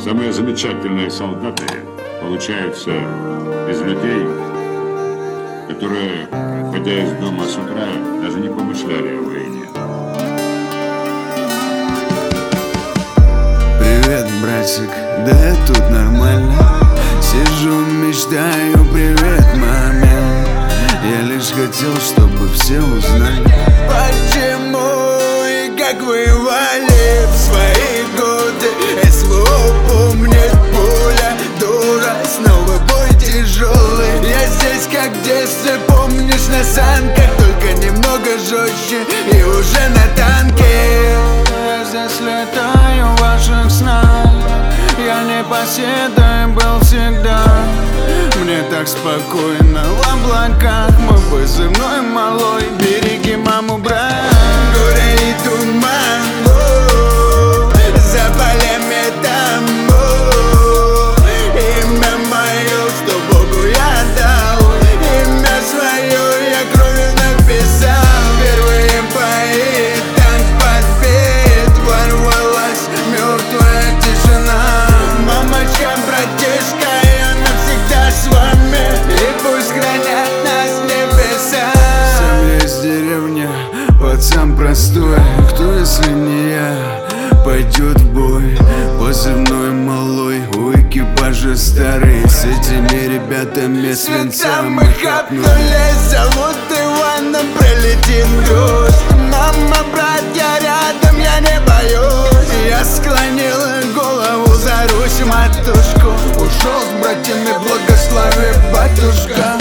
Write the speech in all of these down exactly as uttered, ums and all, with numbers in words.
Самые замечательные солдаты получаются из людей, которые, выходя из дома с утра, даже не помышляли о войне. Привет, братик, да я тут нормально. Сижу, мечтаю, привет, маме. Я лишь хотел, чтобы все узнали, почему и как воевали в свои годы. СВО помнит пуля, дура, снова бой тяжелый. Я здесь как в детстве, помнишь, на санках, только немного жестче и уже на танке. Я здесь летаю в ваших снах, я непоседой был всегда. Мне так спокойно в облаках, мой позывной малой. Береги маму, брат. Горе и туман, о, за полями там, о, имя мое, что Богу я дал, имя свое я кровью написал. Первые бои, танк подбит, ворвалась мертвая тишина. Мамочка, братишка, я навсегда с вами, и пусть хранят нас небеса. Сам я из деревни, пацан простой, кто если не я пойдет в бой? Позывной малой, у экипажа старый, с этими ребятами свинца мы хапнули. Зовут Иваном, пролетит груз. Мама, брат, я рядом, я не боюсь. Я склонил голову за Русь, матушку. Ушел с братьями, благослови, батюшка.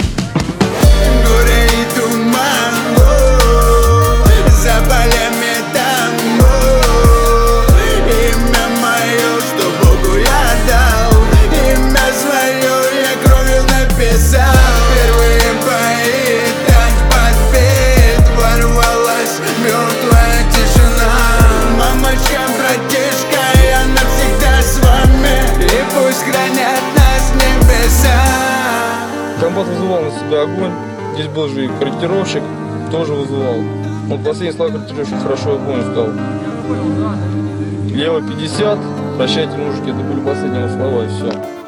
Горе и туман, о, за полями там, о, имя мое, что Богу я дал, имя свое я кровью написал. Первые бои, танк подбит, ворвалась мертвая тишина. Мамочка, братишка, я навсегда с вами, и пусть хранят нас небеса. Комбат вызывал на себя огонь. Здесь был же и корректировщик, тоже вызывал. Он последний слова корректировщик хорошо, я помню, сказал: Лево пятьдесят, прощайте, мужики, это были последние слова, и все.